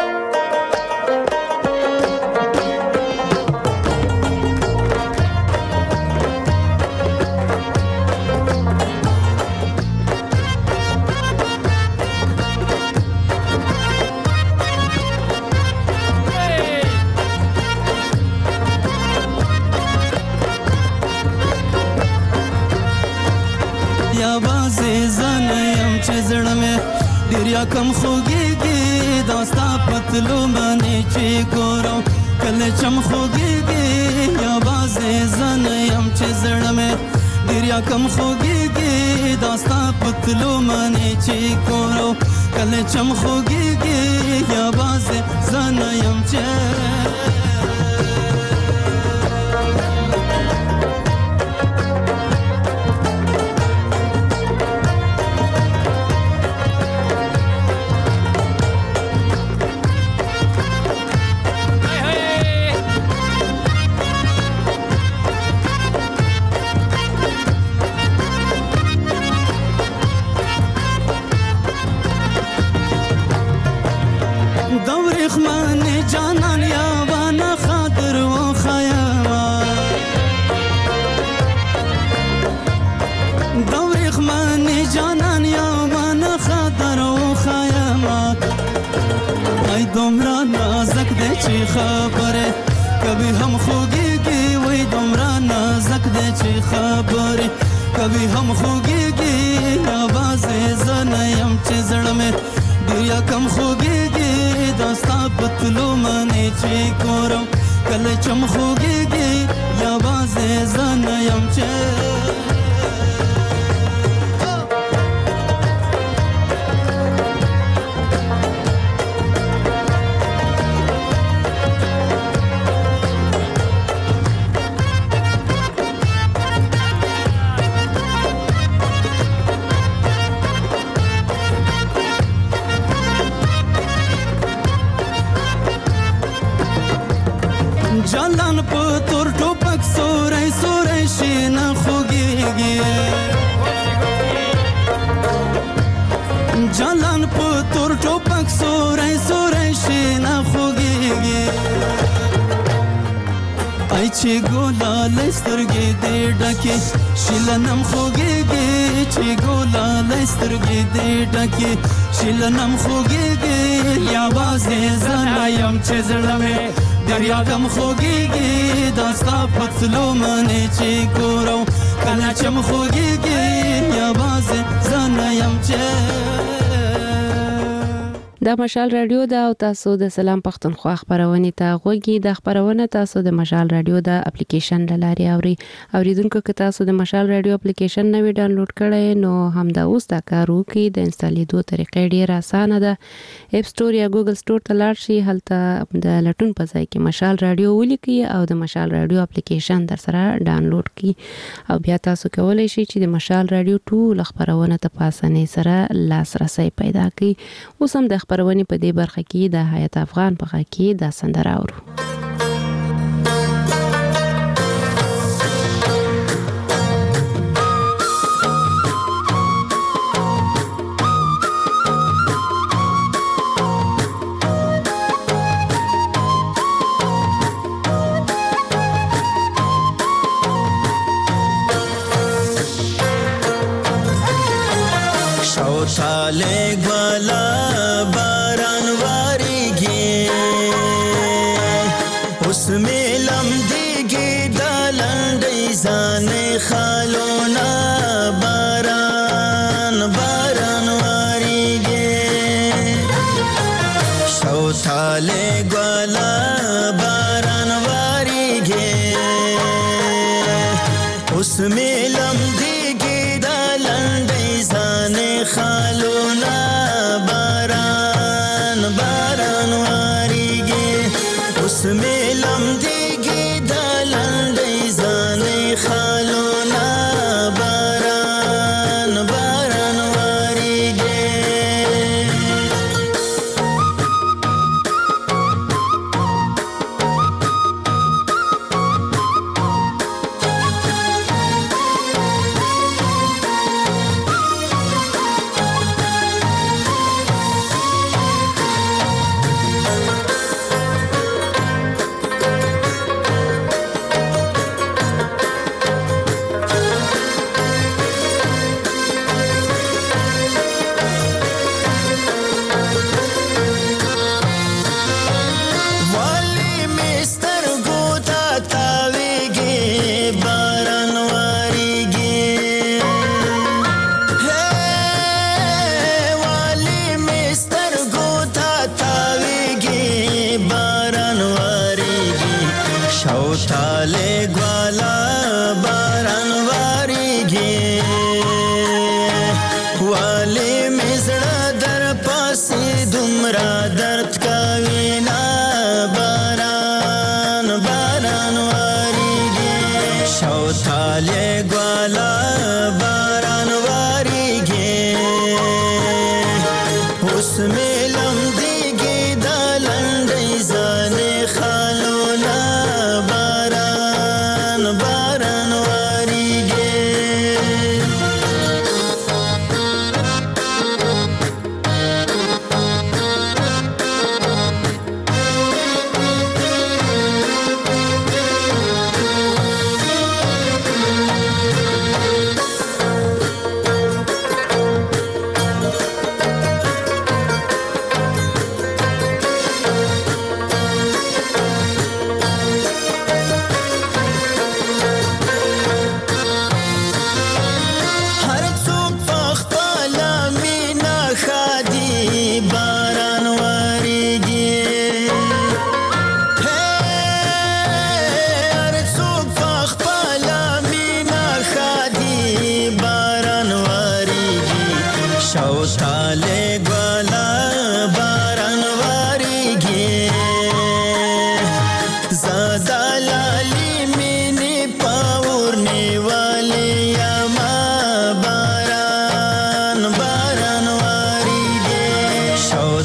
یا کم خوږیږي داستا پتلو باندې چې ګورم کله چم خوږیږي یا بازه زن یم چې زړه مې ډیر یا کم خوږیږي داستا پتلو باندې چې ګورم کله چم خوږیږي یا بازه زن یم چې رحمان جانان یا وانا خاطر و خیاما دو رحمان جانان یا وانا خاطر و خیاما ای دومرا نازک دے چی خبره کبھی ہم خوگیگی وی دومرا نازک دے چی خبره کبھی ہم خوگیگی آواز زنیم چی زڑ میں دیا کم خوگیگی داستا پتلو منی چی کورم کل چم خوگیگی آواز زنیم چی جلان پتور ټوپک سورای سورای شین خوګيږي جلان پتور ټوپک سورای سورای شین خوګيږي ای چې ګولا لسترګې دې ډکه شلنم خوګيږي چې ګولا لسترګې دې ډکه شلنم خوګيږي یا وازه زنایم چې زړمه دریا کم خوگیگی داستا پتلو منی چی گورو کنا چم خوگیگی یا باز زنایم چی د مشال رادیو دا او تاسو د سلام پښتونخوا خبرونه ته غوږی د خبرونه تاسو د مشال رادیو د اپلیکیشن لاري اوریدونکو که تاسو د مشال رادیو اپلیکیشن نوی ډاونلوډ کړئ نو همدا اوس دا کارو کې د انسټالیدو طریقې ډیره اسانه ده اپ سٹور یا ګوګل سٹور ته لاړ شئ هلته د لټون په ځای کې مشال رادیو ولیکئ او د مشال رادیو اپلیکیشن در سره ډاونلوډ کړئ او بیا تاسو کولای شئ چې د مشال رادیو ټول خبرونه ته په اسانۍ سره لاسرسي پیدا کړئ اوس هم د خبرونه په دې برخه کې د حیات افغان په غږ کې د سندره اورو شوشاله گوالا باران واریگی اس میں لم دیگی دالندی زان خالونا باران باران واریگی شوشاله گوالا باران واریگی اس میں لم دیگی دالندی زان خالونا باران باران واریگی اس میں لم دیگی دالندی زان خالونا باران باران واریگی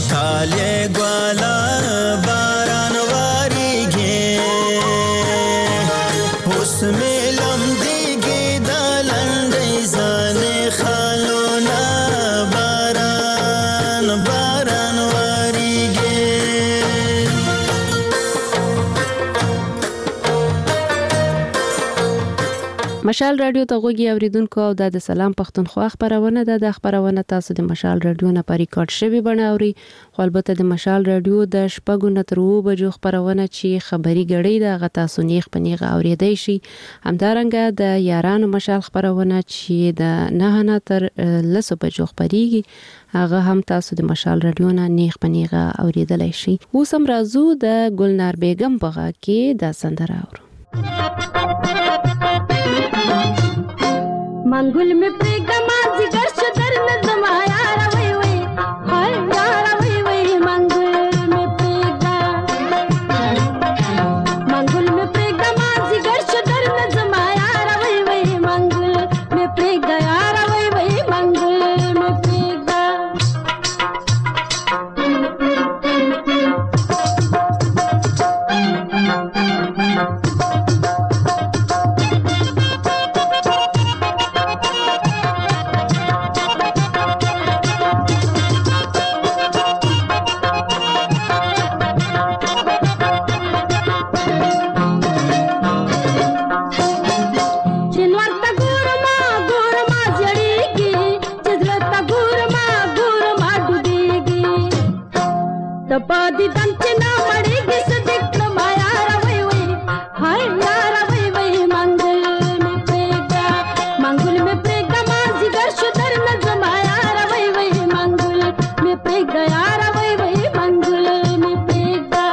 کاله ګوالا باران واریږي اوس ملم دیږي د لنډۍ ځانې خالونه باران باران واریږي مشال رادیو ته غوږی اوریدونکو او د سلام پښتونخوا خبرونه ده. د خبرونه تاسو د مشال رادیو نه په ریکارډ شوی بڼه اوري. خو البته د مشال رادیو د شپږو نه تر 9 بجو خبرونه چې خبري غړي د غتا سنیخ پنیغه اوریدای شي. همدارنګه د یارانو مشال خبرونه چې د 9 نه تر 10 بجو خبريږي هغه هم تاسو د مشال رادیو نه نیخ پنیغه اوریدلای شي. اوس هم راځو د ګلنار بیگم بغا کې د سندره اورو. منګل می پرېګه ما جګر شدر نه زما یار وای وای هاي یار وای وای منګل می پرېګه ما جګر شدر نه زما یار وای وای منګل می پرېګه یار وای وای منګل می پرېګه तपादी दंचना मड़ेगी सदिक माया वई वई हाय यार वई वई मंगल में प्रेगा मां जिगर शुदर न जमाया वई वई मंगल में प्रेगा यार वई वई मंगल में प्रेगा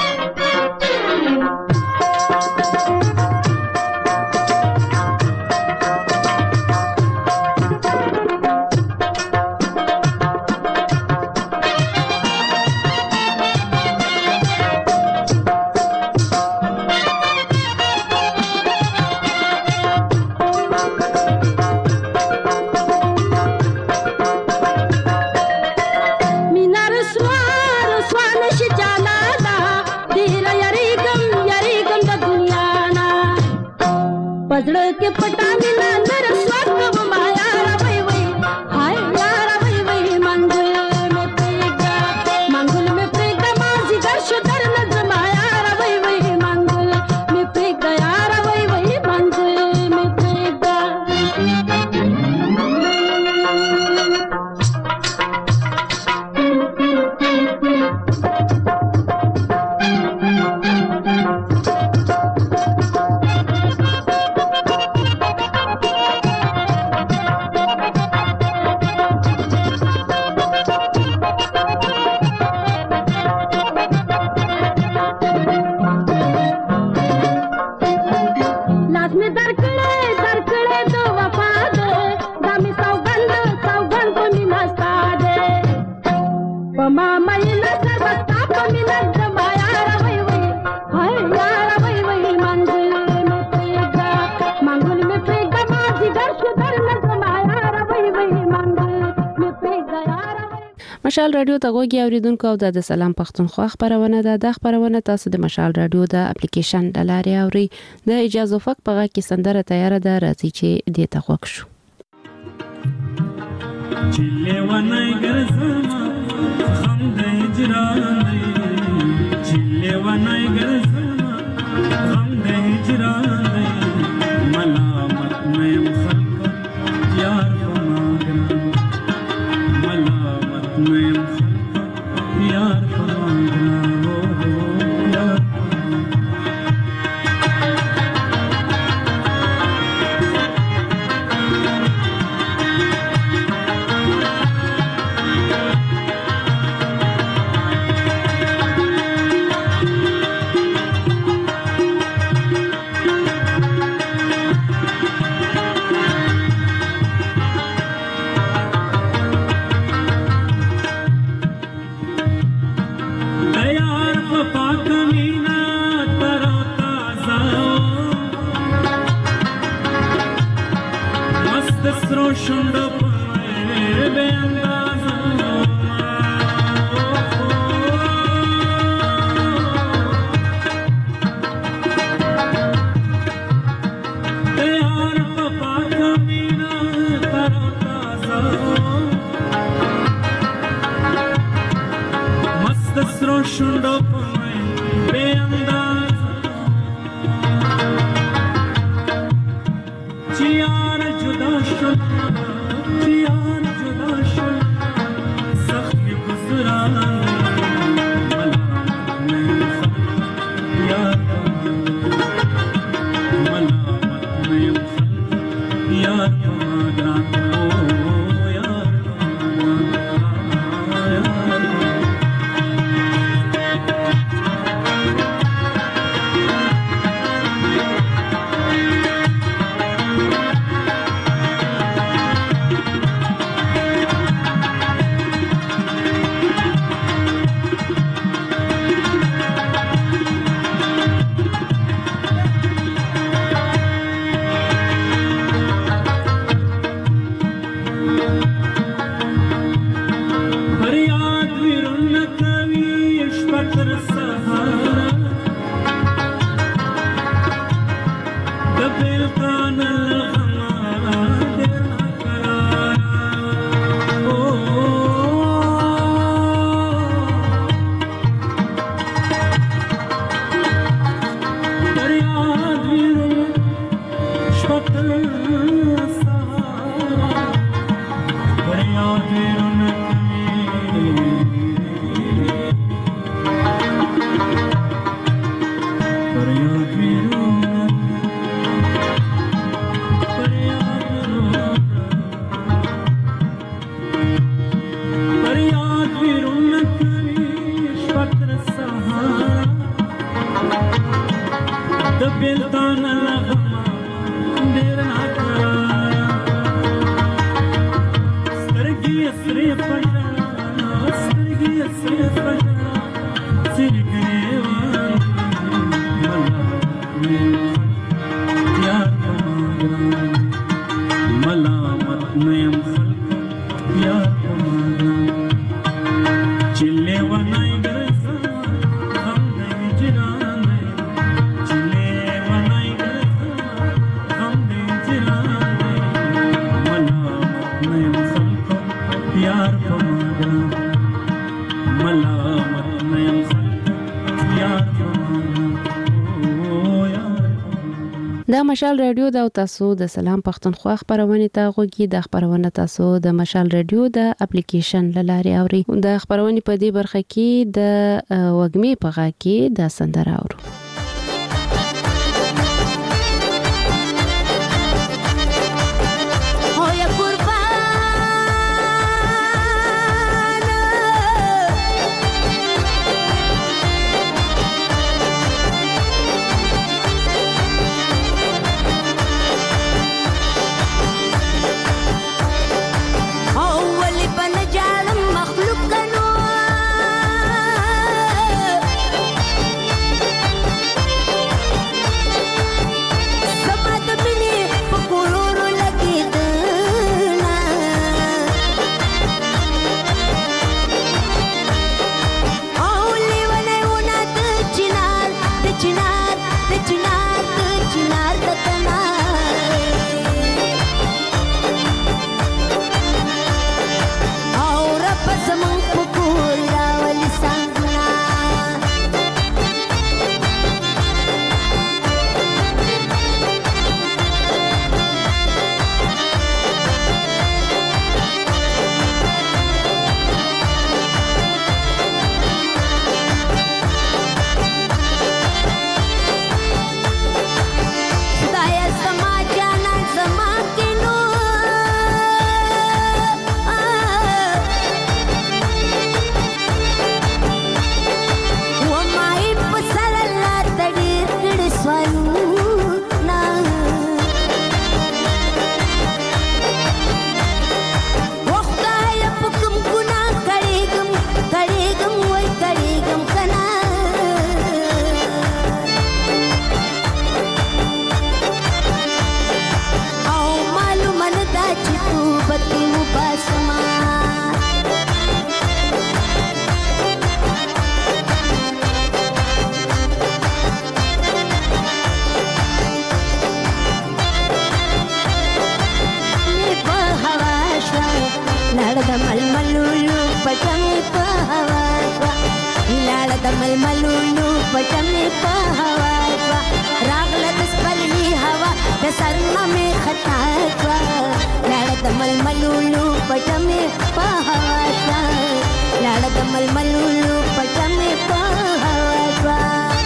के पटानी ना नर स्वागत माया वई वई हाय यार वई वई मंगल में प्रेगा मां जिगर शुदर न जमाया वई वई मंगल में प्रेगा यार वई वई मंगल में प्रेगा مشال رادیو ته غوږی اوریدونکو او د سلام پښتونخوا خبرونه ده. د خبرونه تاسو د مشال رادیو د اپلیکیشن د لارې اوري. د اجازه فق په غږ کې سندره تیار ده، راځي چې دې ته غوږ شو. چله ونای ګرځما هم د هجران چله ونای ګرځما هم د هجران ملامت مې خلق یار فماګر ملامت مې خلق یار فماګر شونډو په مې بې انداز چې یار جدا شول چې یار جدا شول سخت مې گزران د مشال رادیو د تاسو د سلام پښتونخوا خبرونه ته غوږی د خبرونه تاسو د مشال رادیو د اپلیکیشن لاري اوري د خبرونه په دې برخه کې د وګمې په غا کې د سندره اورو مخلوق کنو ململونو پټمې په هوا شوه راغله د سپرلي هوا د سرنا مې خطا شوه لاړه د ململونو پټمې په هوا شوه لاړه د ململونو پټمې په هوا شوه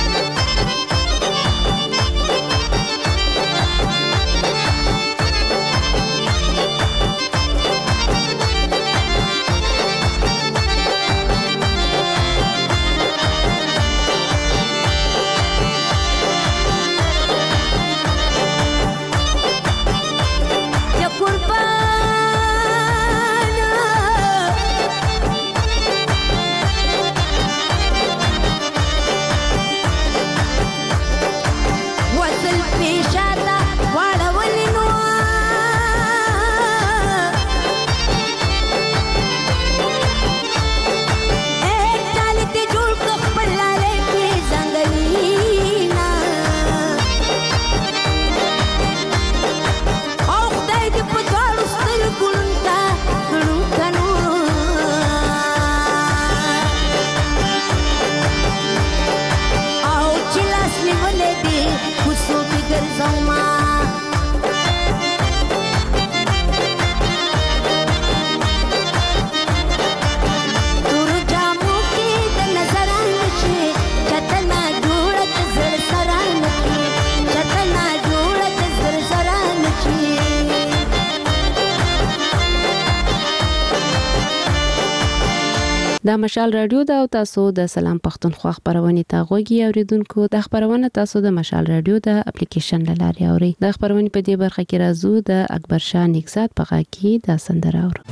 دا مشال رادیو دا او تاسو د سلام پښتونخوا خبرونه تا غوږی اوریدونکو د خبرونه تاسو د مشال رادیو د اپلیکیشن لاري اوري د خبرونه په دې برخه کې راځو د اکبر شاه نگزاد په غا کې د سندره اور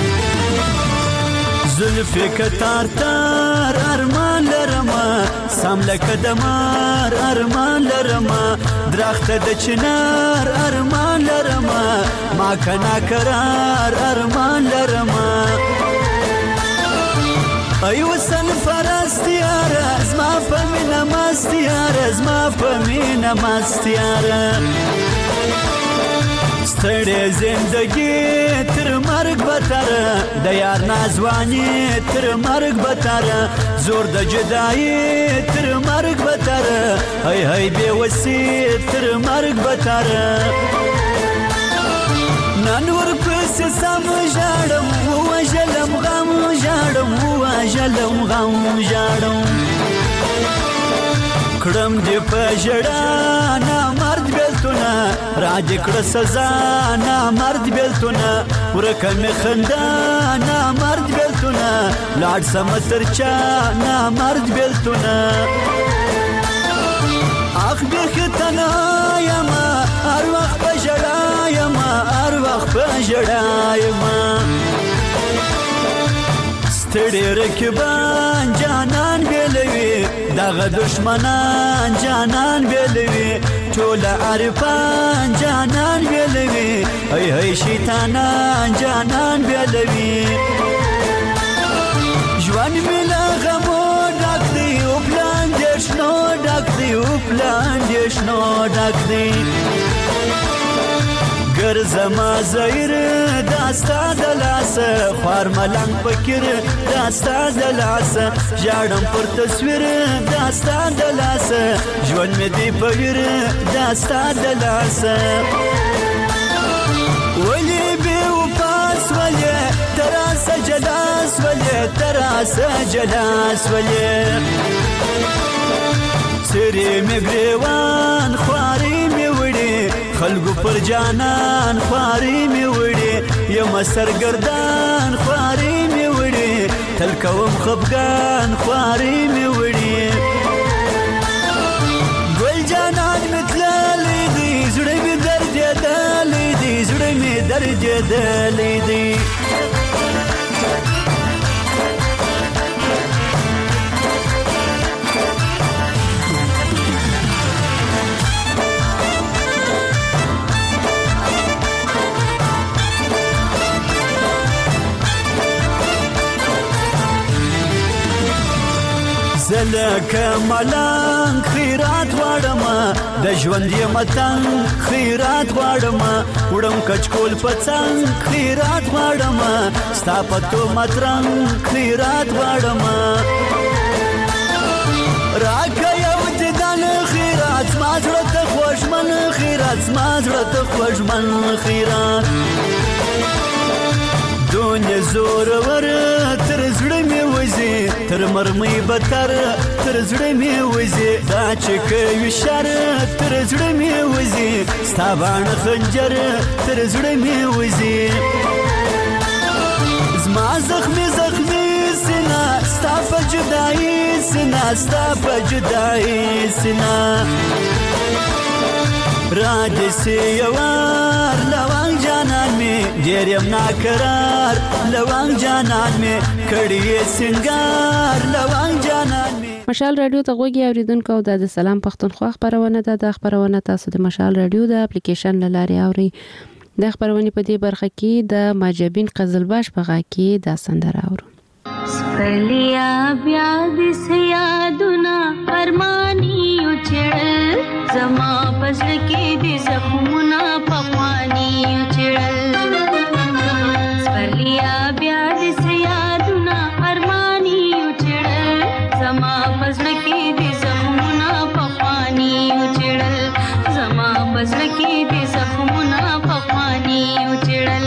زلفی کتار تار ارمان لرما سام لکه دمار ارمان لرما درخت د چنار ارمان لرما ما کنا قرار ارمان لرما ای وسن فرستیار از ما فهمینا مستیار از ما فهمینا مستیار ستړې زندگی تر مرګ بتر د یار نازوانی تر مرګ بتر زور د جدایی تر مرګ بتر هی هی بے وسی تر مرګ بتر نن ور پس سم جاړم وژلم غم جاړم وژلم غم جاړم کړم دې په جړا نه مرد بیلتونه راځي کړه سزا نه مرد بیلتونه ورکه مې خندا نه مرد بیلتونه لاړ سم ترچا نه مرد بیلتونه اخ بختنا یما هر وخت په جړا یما هر وخت په جړا یما ستړي رکبان جانان بیلوي دغه دشمنان جانان بیلوي ټول عارفان جانان بیلوي هی هی شیطانان جانان بیلوي ژوند مې له غمو ډک دی او پلان دې شنو ډک دی او پلان دې شنو ډک دی ګرځما زیر داستا دلاس خار ملنګ فکر داستا دلاس جاړم پر تصویر داستا دلاس ژوند مې دی پویر داستا دلاس ولی به وپاس ولی تراس جلاس ولی تراس جلاس ولی سری می گریوان خواری می وړي خلګو پر جانان خواري می وړي یم سرګردان خواري می وړي تل کوم خفګان خواري می وړي ګل جانان متللې دي زړه می درد دلې دي زړه می درد دلې دي زلکه ملنګ خیرات واړم د ژوند یې متنګ خیرات واړم وړم کچکول پڅنګ خیرات واړم ستا په تو مترنګ خیرات واړم زما زړه ته خوږمن خیرات دنیا زورور تر زړه مې وځي تر مرمۍ بتر تر زړه مې وځي دا چې کوي شر تر زړه مې وځي ستا باڼه خنجر تر زړه مې وځي زما زخمي سینا ستا په جدایي سینا ستا په جدایي سینا راځي سیوار لوان جانان می ډېر یم ناقرار لوان جانان می کړي سنگار لوان جانان می مشال رادیو ته غوږی اوریدونکو د سلام پښتونخوا خبرونه ده د خبرونه تاسو د مشال رادیو د اپلیکیشن لاري اوري د خبرونه په دې برخه کې د ماجبین قزلباش په غا کې د سندره اورو سپلیا بیا د سیادونه ارمانی چړل زما پزړ کې د زخمونه پخوانی چړل سپلیا بیا د سیادونه ارمانی چړل زما پزړ کې د زخمونه پخوانی چړل زما پزړ کې د زخمونه پخوانی چړل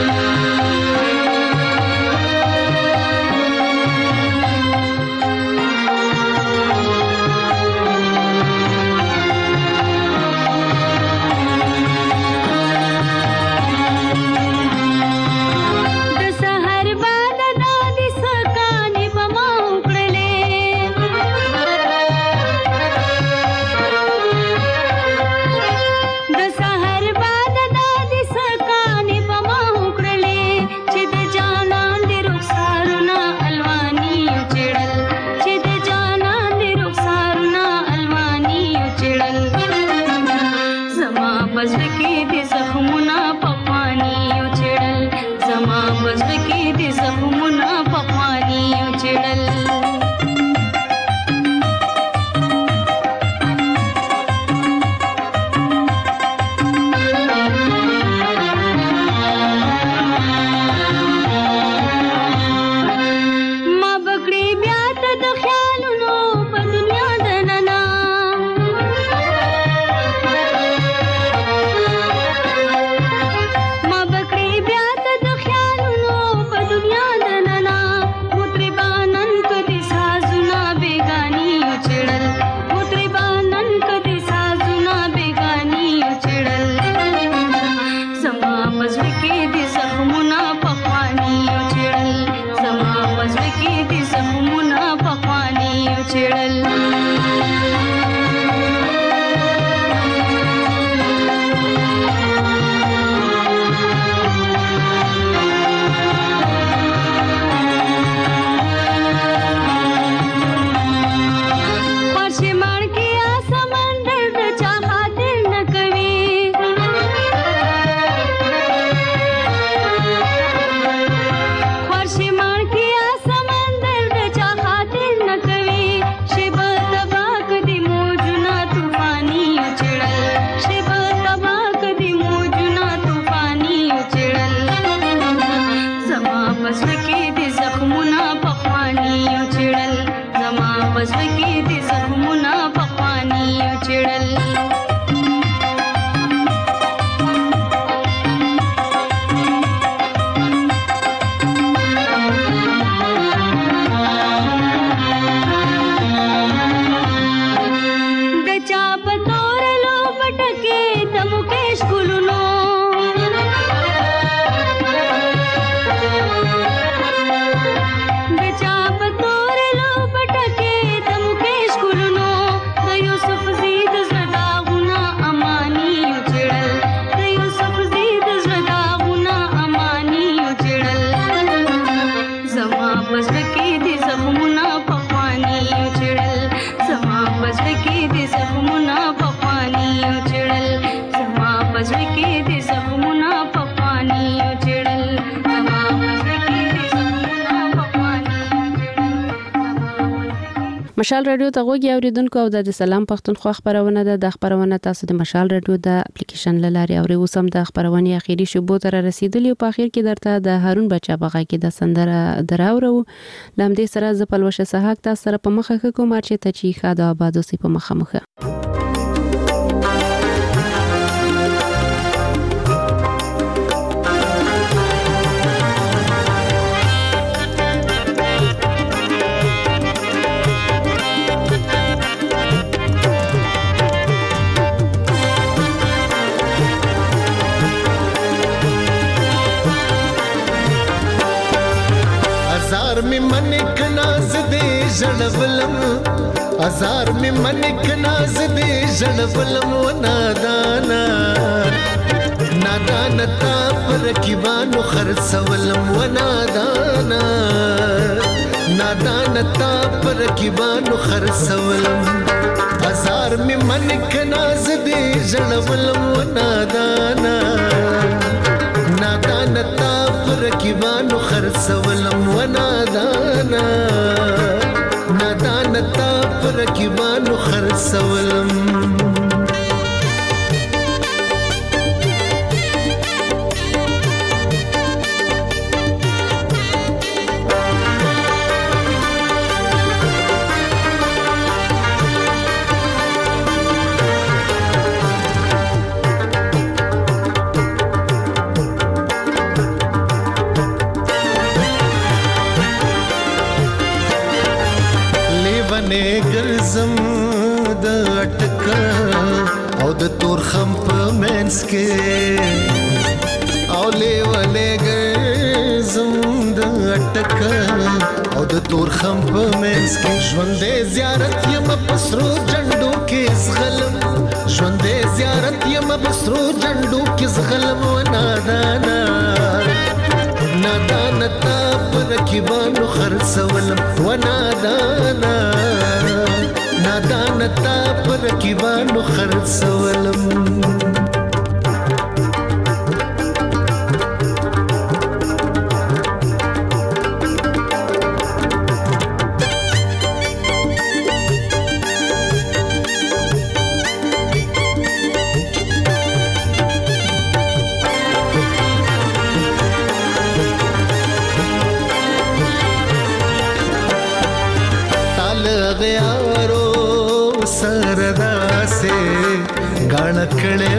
مشال رادیو ته غوږی اوریدونکو او د سلام پښتونخوا خبرونه ده د خبرونه تاسو د مشال رادیو د اپلیکیشن لاري اوري اوسم د خبرونه اخیری شوبو تر رسیدلی او په اخر کې درته د هارون بچا بغا کې د سندره دراورو لمدې سره ز پلوشه سحاق تاسو سره په مخه کوم چې ته چی خاده آباد اوسې په مخه ژړولم ازار می منک ناز دې ژړولم و نادانا نادانا تا پر کیوانو خرڅولم و نادانا نادانا تا پر کیوانو خرڅولم ازار می منک ناز دې ژړولم و نادانا نادانا تا پر کیوانو خرڅولم و نادانا نادانا تا پر کیوانو خرڅولم ګرځم د اٹکا او د تور خم په منس کې او لیوالې ګرځم د اٹکا او د تور خم په منس کې ژوندې زیارت یم پسرو جنډو کې زغلم ژوندې زیارت یم پسرو جنډو کې زغلم و نادانا نادانا تا پر کیوانو خرڅولم و نادانا نادانا تا پر کیوانو خرڅولم सरदा से गाना कड़े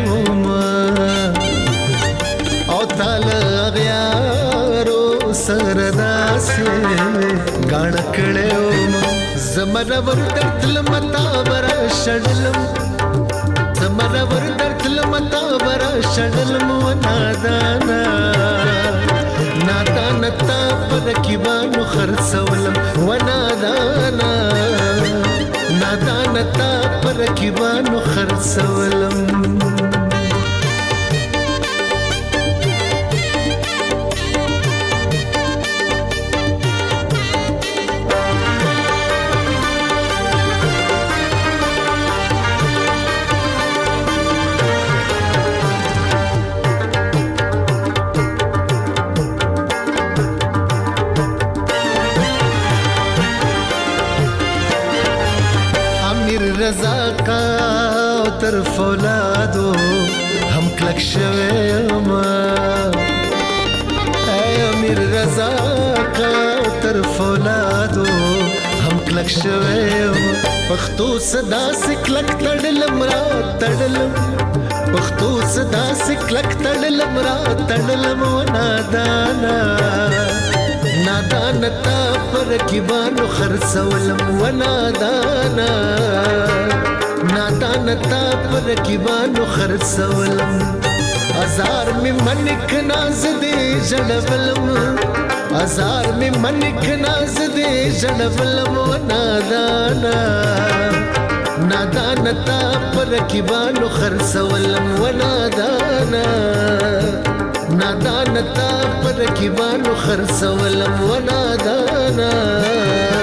ओ ताल गयारो सरदा से गाना कड़े जमरवर दर्दल मता बरा शडलम जमरवर दर्दल मता बरा शडलम व नादाना नादाना ता पर किवानो खरसवलम व नादाना नादाना تا پر کیوانو خرڅولم رضا کا تر فولادو هم کلک شویم اے امیر رضا کا تر فولادو هم کلک شویم پښتو صدا سکلک تړلم را تړلم پښتو صدا سکلک تړلم را تړلم و نادانا نادانا تا پر کیوانو خرڅولم و نادانا نادانا تا پر کیوانو خرڅولم ازار می منک ناز دې ژړولم ازار می منک ناز دې ژړولم و نادانا نادانا تا پر کیوانو خرڅولم و نادانا نادانا تا پر کیوانو خرڅولم و نادانا